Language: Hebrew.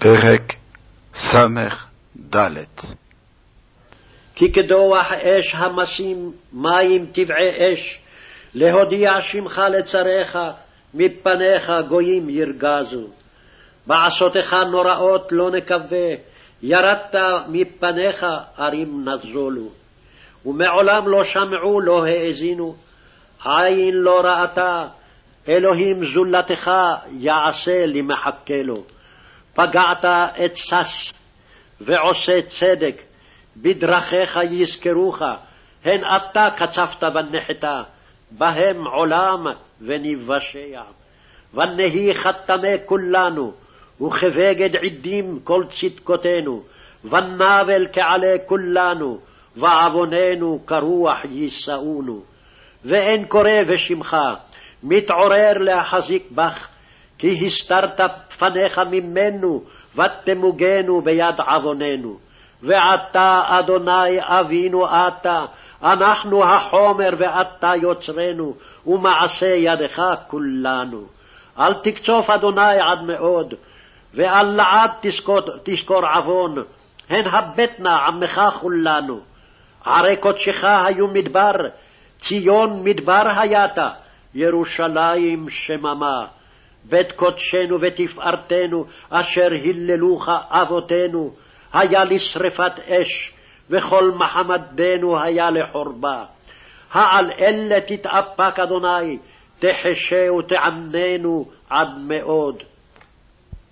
פרק ס"ד. כי כדוח אש המשים מים טבעי אש, להודיע שמך לצריך, מפניך גויים ירגזו. בעשותך נוראות לא נקווה, ירדת מפניך ערים נזולו. ומעולם לא שמעו לא האזינו, עין לא ראתה, אלוהים זולתך יעשה למחכה לו. פגעת את שש ועושה צדק, בדרכיך יזכרוך, הן אתה קצפת בנחתה, בהם עולם ונבשע. ונהי חתמי כולנו, וכבגד עדים כל צדקותינו, ונבל כעלי כולנו, ועווננו כרוח יישאונו. ואין קורא בשמך, מתעורר להחזיק בך, כי הסתרת פניך ממנו, ותמוגנו ביד עווננו. ועתה אדוני אבינו אתה, אנחנו החומר ואתה יוצרנו, ומעשה ידך כולנו. אל תקצוף אדוני עד מאוד, ואל לעד תזכור עוון, הן הבטנה עמך כולנו. ערי קודשך היו מדבר, ציון מדבר היית, ירושלים שממה. בית קודשנו ותפארתנו, אשר הללוך אבותינו, היה לשרפת אש, וכל מחמדנו היה לחורבה. העל אלה תתאפק אדוני, תחשה ותעננו עד מאוד.